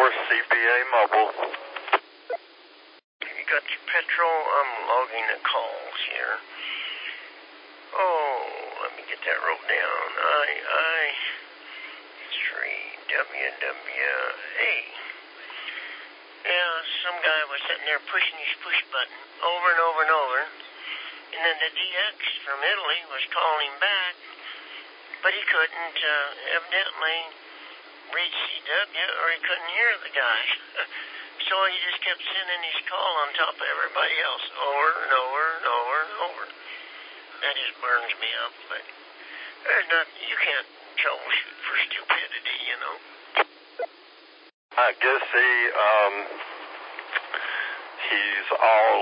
CBA Mobile. You got your petrol? I'm logging the calls here. Oh, let me get that wrote down. I-3-WWA. Yeah, some guy was sitting there pushing his push button over and over and over. And then the DX from Italy was calling him back, but he couldn't evidently reach CW, or he couldn't hear the guy. So he just kept sending his call on top of everybody else over and over and over and over. That just burns me up, but there's nothing, you can't troubleshoot for stupidity, you know. I guess he's all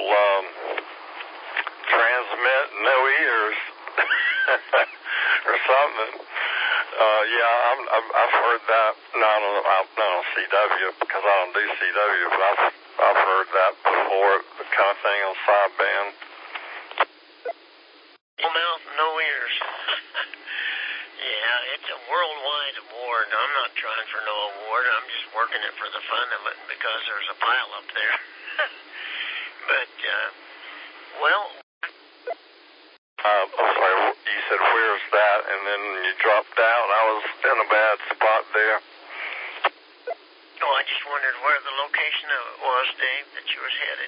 transmit, no ears, or something. Yeah, I've heard that. Not on CW, because I don't do CW, but I've heard that before, the kind of thing on sideband. No mouth, no ears. Yeah, it's a worldwide award. I'm not trying for no award. I'm just working it for the fun of it because there's a pile up there. But, well... I'm sorry, you said, where's that? And then you dropped out. I was in a bad spot there. Oh, I just wondered where the location of it was, Dave, that you was headed.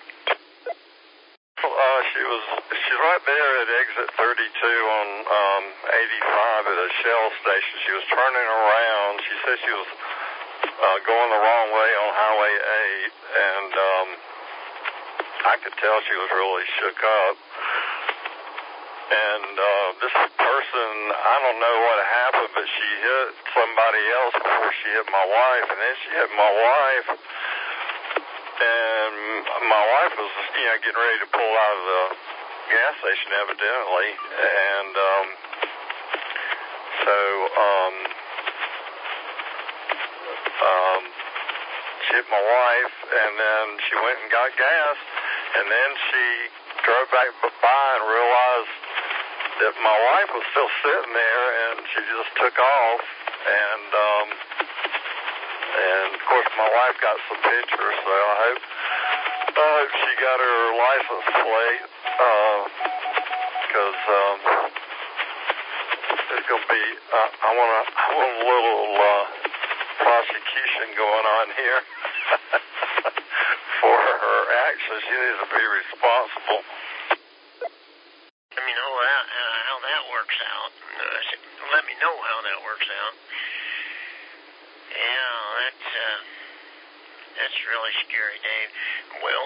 She's right there at exit 32 on 85 at a Shell station. She was turning around. She said she was going the wrong way on Highway 8, and I could tell she was really shook up. And this person, I don't know what happened, but she hit somebody else before she hit my wife, and then she hit my wife. And my wife was, getting ready to pull out of the gas station, evidently. And she hit my wife, and then she went and got gas, and then she drove back by and realized that my wife was still sitting there, and she just took off. And of course, my wife got some pictures, so I hope she got her license plate, because there's going to be, I want a little prosecution going on here for her actions. She needs to be responsible. Let me know how that works out. Let me know how that works out. Yeah, that's really scary, Dave. Well,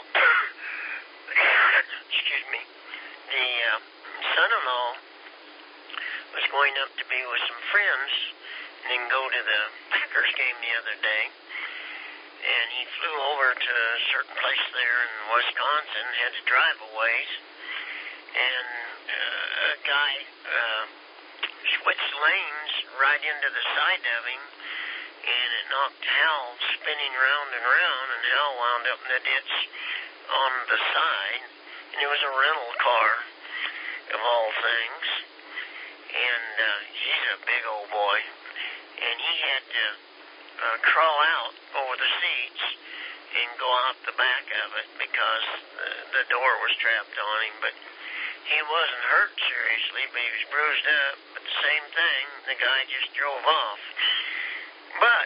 excuse me. The son-in-law was going up to be with some friends and then go to the Packers game the other day. And he flew over to a certain place there in Wisconsin, had to drive a ways. And a guy switched lanes right into the side of him, and it knocked Hal spinning round and round, and Hal wound up in the ditch on the side. And it was a rental car, of all things. And he's a big old boy. And he had to crawl out over the seats and go out the back of it because the door was trapped on him. But he wasn't hurt seriously, but he was bruised up. But the same thing, the guy just drove off. But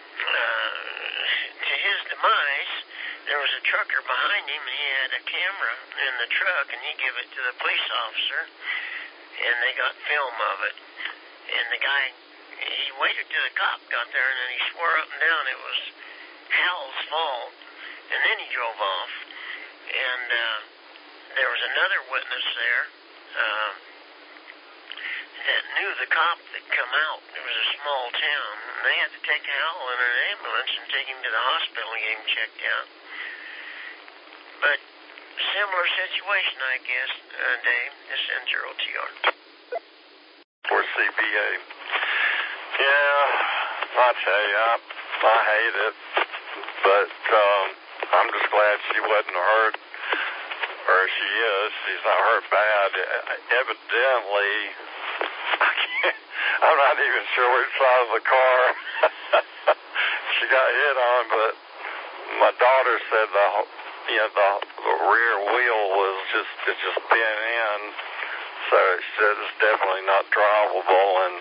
to his demise, there was a trucker behind him, and he had a camera in the truck, and he gave it to the police officer, and they got film of it. And the guy, he waited till the cop got there, and then he swore up and down it was Hal's fault, and then he drove off. And there was another witness there that knew the cop that come out. It was a small town, and they had to take Hal in an ambulance and take him to the hospital and get him checked out. But similar situation, I guess, Dave. This ends your OTR. For CBA. Yeah, I tell you, I hate it, but I'm just glad she wasn't hurt, or she is. She's not hurt bad. Evidently, I'm not even sure which side of the car she got hit on, but my daughter said the rear wheel was just bent in, so she said it's definitely not drivable, and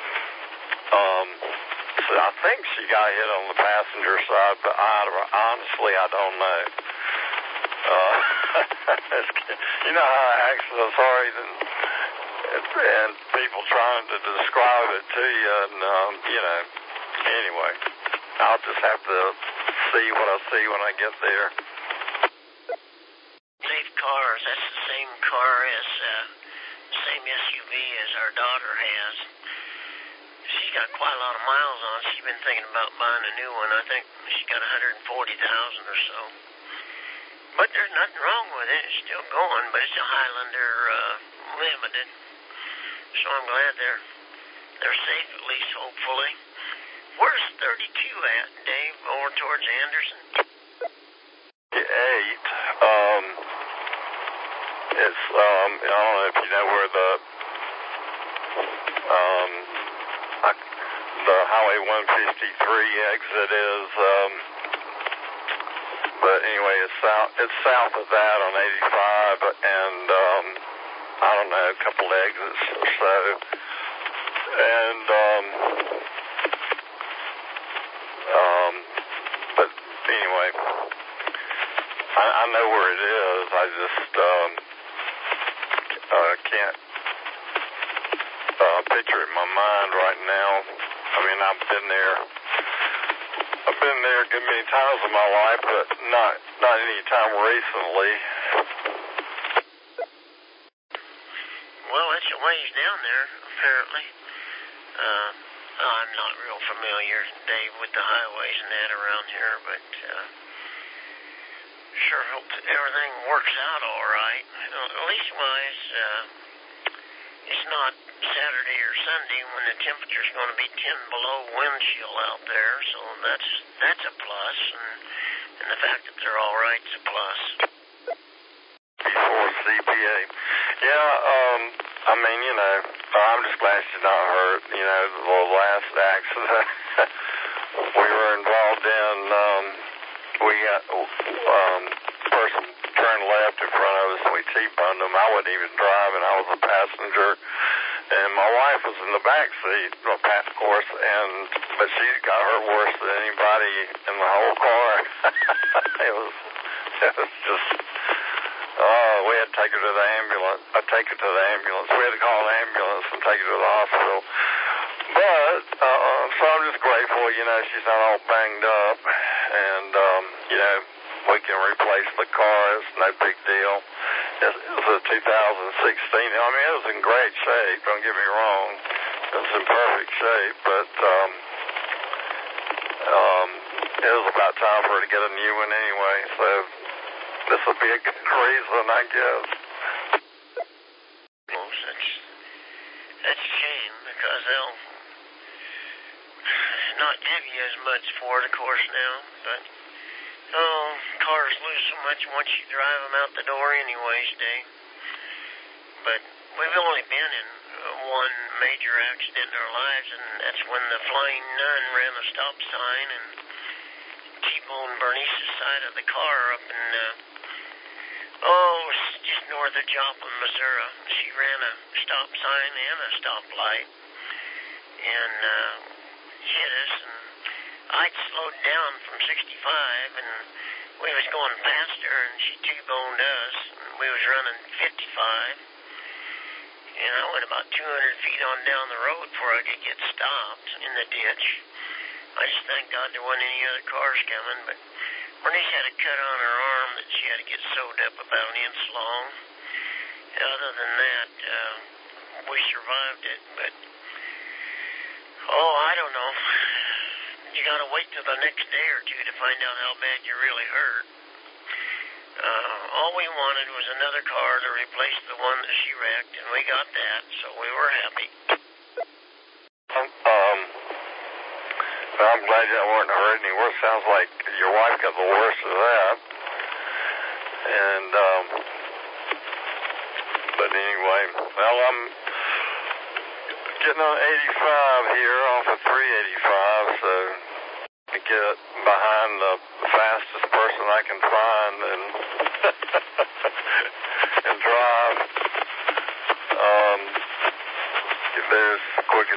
so I think she got hit on the passenger side, but honestly I don't know. You know how accidents are, and people trying to describe it to you, and anyway, I'll just have to see what I see when I get there. Safe Cars, that's the same car as, same SUV as our daughter has. She's got quite a lot of miles on. She's been thinking about buying a new one. I think she's got 140,000 or so. But there's nothing wrong with it. It's still going, but it's a Highlander Limited. So I'm glad they're safe, at least, hopefully. Where's 32 at, Dave? Over towards Anderson? 8. It's I don't know if you know where the Highway 153 exit is. But anyway, it's south of that on 85, and I don't know, a couple exits or so. And but anyway, I know where it is. I just can't picture it in my mind right now. I mean, I've been there a good many times in my life, but not any time recently. Well, it's a ways down there, apparently. I'm not real familiar, Dave, with the highways and that around here, but sure hope that everything works out all right. Lease-wise, it's not Saturday or Sunday when the temperature's going to be 10 below wind chill out there, so that's a plus, and the fact that they're all right is a plus. Before CPA. Yeah, I mean, I'm just glad she's not hurt. The last accident we were involved in, we got person turned left in front of us and we T-boned them. I wasn't even driving. I was a passenger. And my wife was in the back seat, of course, but she got hurt worse than anybody in the whole car. It was just, we had to take her to the ambulance. We had to call an ambulance and take her to the hospital. But, so I'm just grateful, she's not all banged up. And, we can replace the car. It's no big deal. It was a 2016. I mean, it was in great shape. Don't get me wrong. It was in perfect shape, but it was about time for her to get a new one anyway. So this will be a good reason, I guess. Well, that's a shame because they'll not give you as much for it, of course, now, but. Oh, cars lose so much once you drive them out the door anyways, Dave. But we've only been in one major accident in our lives, and that's when the Flying Nun ran a stop sign and T-boned Bernice's side of the car up in, just north of Joplin, Missouri. She ran a stop sign and a stoplight and hit us, and I'd slowed down from 65, and we was going faster, and she T-boned us, and we was running 55, and I went about 200 feet on down the road before I could get stopped in the ditch. I just thank God there wasn't any other cars coming, but Bernice had a cut on her arm that she had to get sewed up about an inch long. Other than that, we survived it, but, I don't know. You gotta wait till the next day or two to find out how bad you're really hurt. All we wanted was another car to replace the one that she wrecked, and we got that, so we were happy. I'm glad you weren't hurt any worse. Sounds like your wife got the worst of that. And, but anyway, well, I'm getting on 85 here off of 385, so to get behind the fastest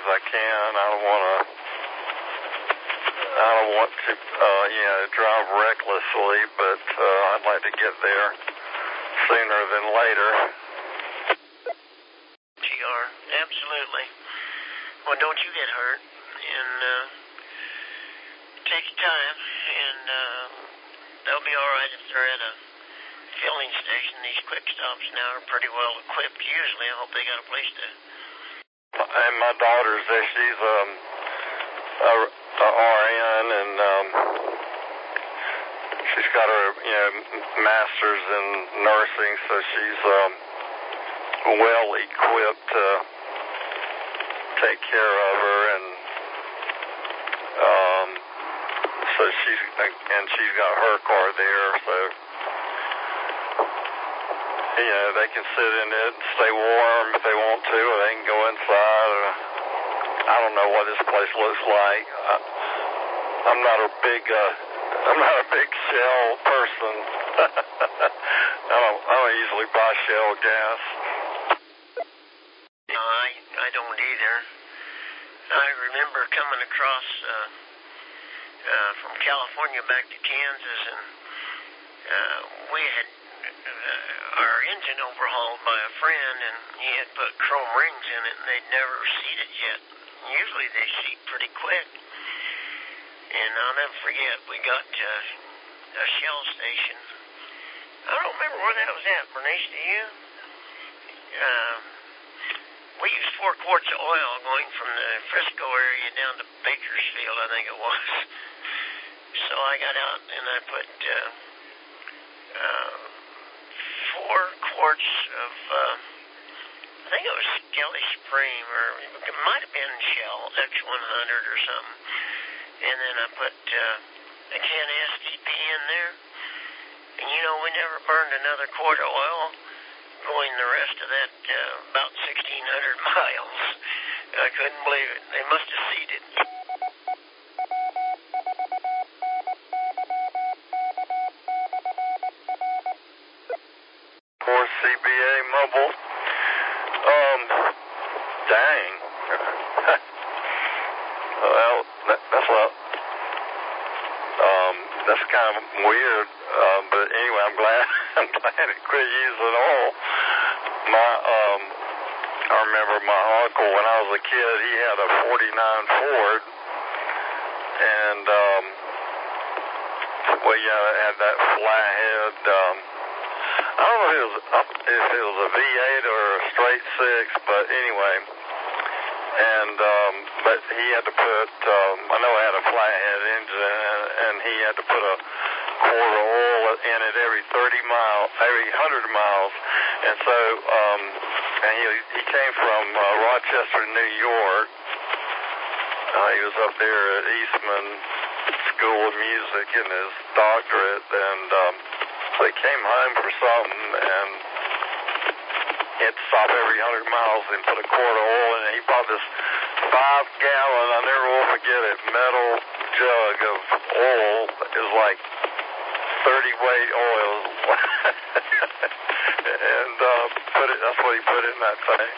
as I can. I don't want to, drive recklessly, but I'd like to get there sooner than later. GR, absolutely. Well, don't you get hurt, and take your time, and they'll be all right if they're at a filling station. These quick stops now are pretty well equipped usually. I hope they got a place to. And my daughter's there. She's a RN, and she's got her master's in nursing, so she's well equipped to take care of her, and so she's got her car there, so they can sit in it and stay warm if they want to, or they can go inside. I don't know what this place looks like. I'm not a big Shell person. I don't usually buy Shell gas. No, I don't either. I remember coming across from California back to Kansas, and we had our engine overhauled by a friend, and he had put chrome rings in it, and they'd never seated yet. Usually they seat pretty quick. And I'll never forget, we got to a Shell station. I don't remember where that was at, Bernice, do you? We used 4 quarts of oil going from the Frisco area down to Bakersfield, I think it was. So I got out and I put 4 quarts of, I think it was Skelly Supreme, or it might have been Shell X100 or something. And then I put a can of STP in there. And we never burned another quart of oil going the rest of that about 1,600 miles. I couldn't believe it. They must have seeded. Poor CBA Mobile. Dang. Well, that's kind of weird. But anyway, I'm glad it quit using oil. I remember my uncle when I was a kid. He had a '49 Ford, and it had that flathead. I don't know if it was a V8 or a straight 6, but anyway. And but he had to put. I know it had a flathead engine, and he had to put a quart of oil in it every 100 miles, and so and he came from Rochester, New York. He was up there at Eastman School of Music in his doctorate, and so he came home for something, and he had to stop every 100 miles and put a quart of oil in it. He bought this 5-gallon, I never will forget it, metal jug of oil. It was like 30-weight oil. And that's what he put in that thing.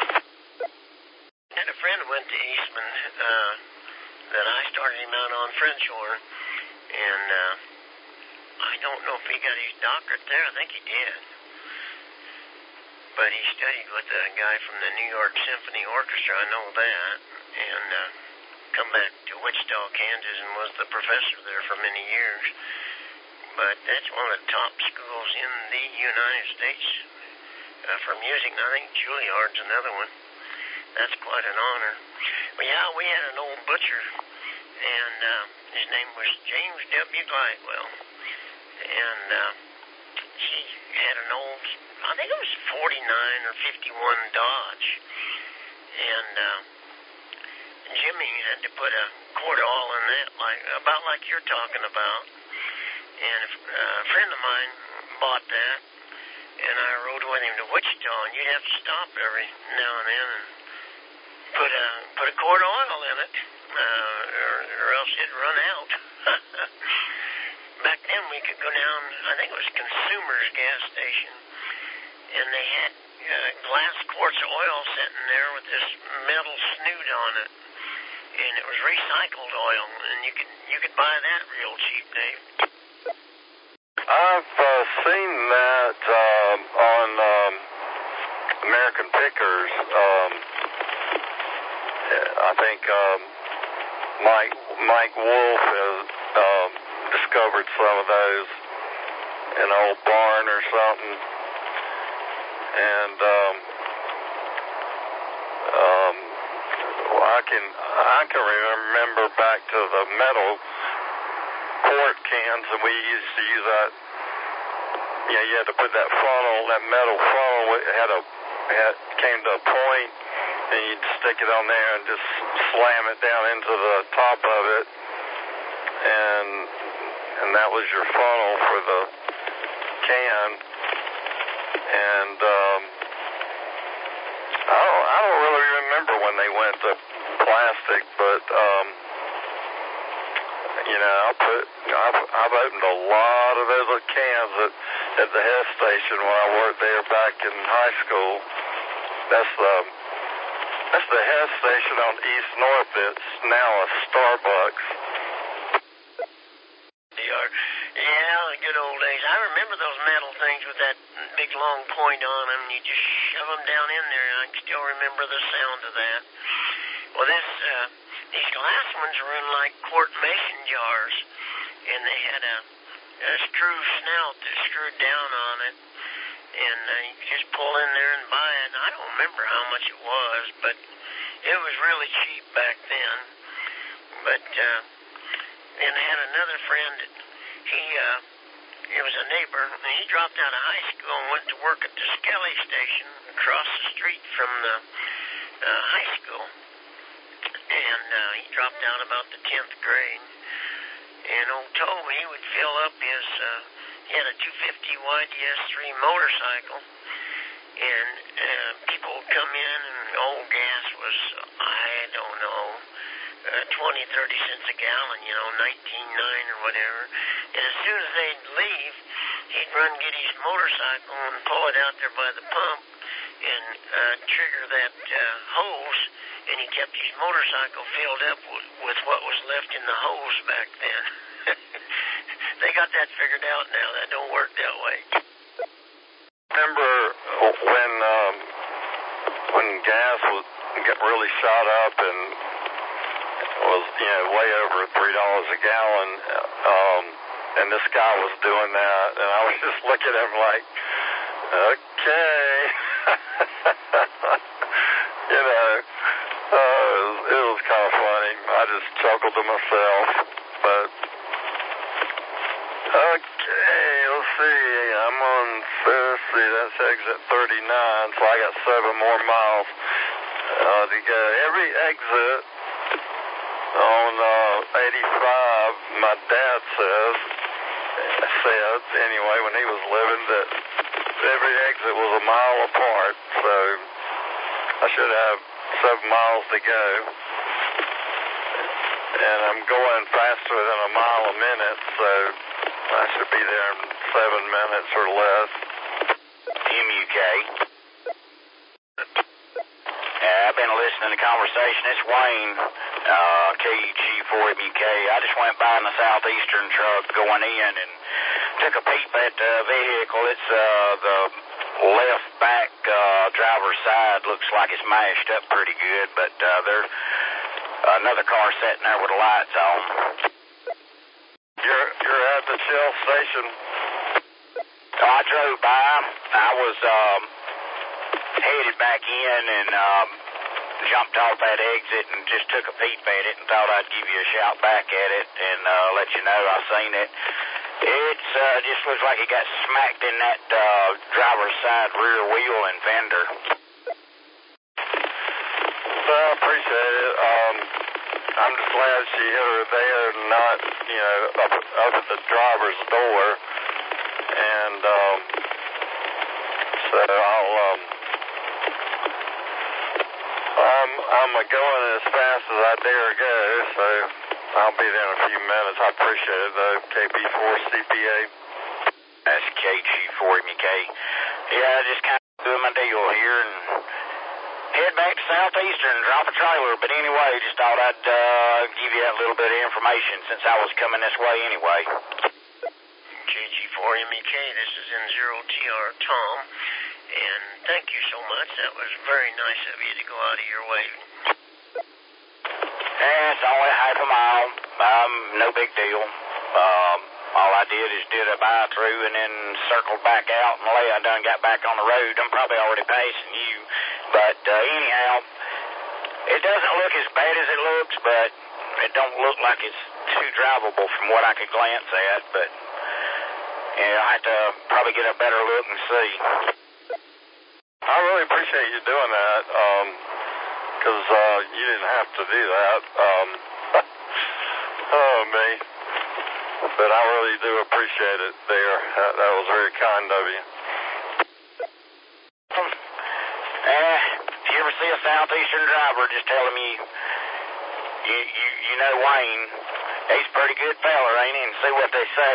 I had a friend who went to Eastman that I started him out on Frenshorn, and I don't know if he got his doctorate there. I think he did. But he studied with a guy from the New York Symphony Orchestra, I know that, and come back to Wichita, Kansas, and was the professor there for many years. But that's one of the top schools in the United States for music. I think Juilliard's another one. That's quite an honor. Well, yeah, we had an old butcher, and his name was James W. Glidewell. And he had an old, I think it was 49 or 51 Dodge. And Jimmy had to put a quart of oil in that, about like you're talking about. And a friend of mine bought that, and I rode with him to Wichita, and you'd have to stop every now and then and put a quart of oil in it, or else it'd run out. Back then we could go down, I think it was Consumers gas station, and they had glass quarts of oil sitting there with this metal snoot on it, and it was recycled oil, and you could buy that real cheap, Dave. I've seen that on American Pickers. I think Mike Wolf has discovered some of those in an old barn or something, and I can remember back to the metal quart cans, and we used to use that. Yeah, you had to put that funnel, that metal funnel. It came to a point, and you'd stick it on there and just slam it down into the top of it, and that was your funnel for the can. And I don't really remember when they went to plastic, but I've opened a lot of those little cans at the Hess station when I worked there back in high school. That's the Hess station on East North. It's now a Starbucks. Yeah, the good old days. I remember those metal things with that big long point on them. You just shove them down in there, and I can still remember the sound of that. Well, these glass ones were in like quart mason jars, and they had a screw snout that screwed down on it, and you could just pull in there and buy it. And I don't remember how much it was, but it was really cheap back then. But then I had another friend that he was a neighbor, and he dropped out of high school and went to work at the Skelly station across the street from the high school. And he dropped out about the 10th grade. And old Toe, he would fill up his, he had a 250 YDS-3 motorcycle. And people would come in, and old gas was, I don't know, 20, 30 cents a gallon, 19.9 or whatever. And as soon as they'd leave, he'd run get his motorcycle and pull it out there by the pump and trigger that hose, and he kept his motorcycle filled up with what was left in the hose back then. They got that figured out now. That don't work that way. Remember when gas got really shot up and was way over $3 a gallon, and this guy was doing that, and I was just looking at him like, okay. It was kind of funny. I just chuckled to myself. But okay, let's see. I'm on. Let's see. That's exit 39. So I got 7 more miles to go. Every exit on 85, my dad said anyway when he was living that every exit was a mile apart. So I should have 7 miles to go, and I'm going faster than a mile a minute, so I should be there in 7 minutes or less. MUK. I've been listening to the conversation. It's Wayne, KUG4MUK. I just went by in the southeastern truck going in and took a peep at the vehicle. It's the left back driver's side looks like it's mashed up pretty good, but there's another car sitting there with the lights on. You're at the Shell station. I drove by. I was headed back in and jumped off that exit and just took a peep at it and thought I'd give you a shout back at it and let you know I seen it. It's just looks like it got smacked in that driver's side rear wheel and fender. Well, I appreciate it. I'm just glad she hit her there and not, up at the driver's door. And so I'm going as fast as I dare go, so I'll be there in a few minutes. I appreciate it, though. KB4CPA. That's KG4MK. Yeah, just kind of doing my deal here and head back to Southeastern and drop a trailer. But anyway, just thought I'd give you that little bit of information since I was coming this way anyway. KG4MEK, this is N0TR Tom, and thank you so much. That was very nice of you to go out of your way. Yeah, it's only half a mile. No big deal. All I did is did a buy-through and then circled back out and I done got back on the road. I'm probably already passing you. But anyhow, it doesn't look as bad as it looks, but it don't look like it's too drivable from what I could glance at. But yeah, I'll have to probably get a better look and see. I really appreciate you doing that, because you didn't have to do that. Oh, me. But I really do appreciate it there. That was very kind of you. If you ever see a Southeastern driver, just tell him you know Wayne. He's a pretty good feller, ain't he? And see what they say.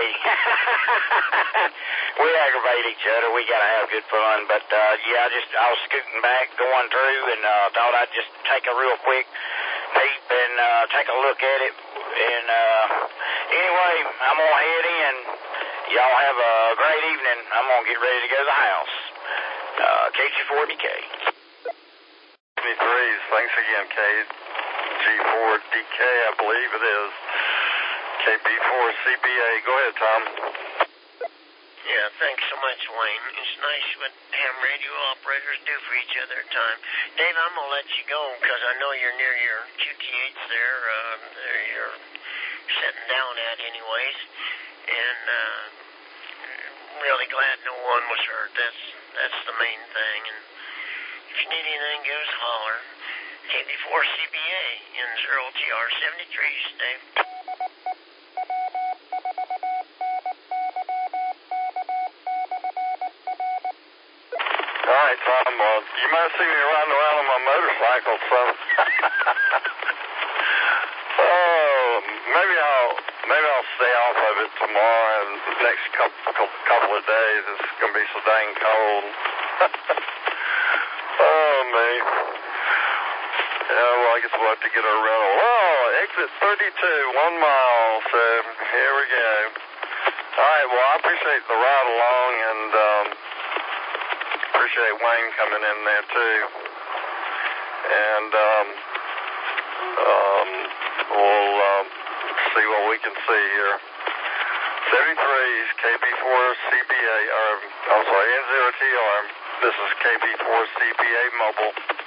We aggravate each other. We gotta have good fun. But yeah, I was scooting back, going through, and thought I'd just take a real quick peep and take a look at it. And anyway, I'm gonna head in. Y'all have a great evening. I'm gonna get ready to go to the house. KG4DK. 73s. Thanks again, KG4DK, I believe it is. KB4CBA. Go ahead, Tom. Yeah, thanks so much, Wayne. It's nice what ham radio operators do for each other at times. Dave, I'm going to let you go because I know you're near your QTH there. You're sitting down at anyways. And really glad no one was hurt. That's the main thing. And if you need anything, give us a holler. KB4CBA in 0TR73s, Dave. All right, Tom. You might see me riding around on my motorcycle, so maybe I'll stay off of it tomorrow and the next couple of days. It's gonna be so dang cold. Oh man. Yeah, well, I guess we'll have to get a rental. Oh, exit 32, 1 mile. So here we go. All right. Well, I appreciate the ride along and. Appreciate Wayne coming in there too, and we'll see what we can see here. 73s, KB4CBA, I'm sorry, N0TR. This is KB4CBA Mobile.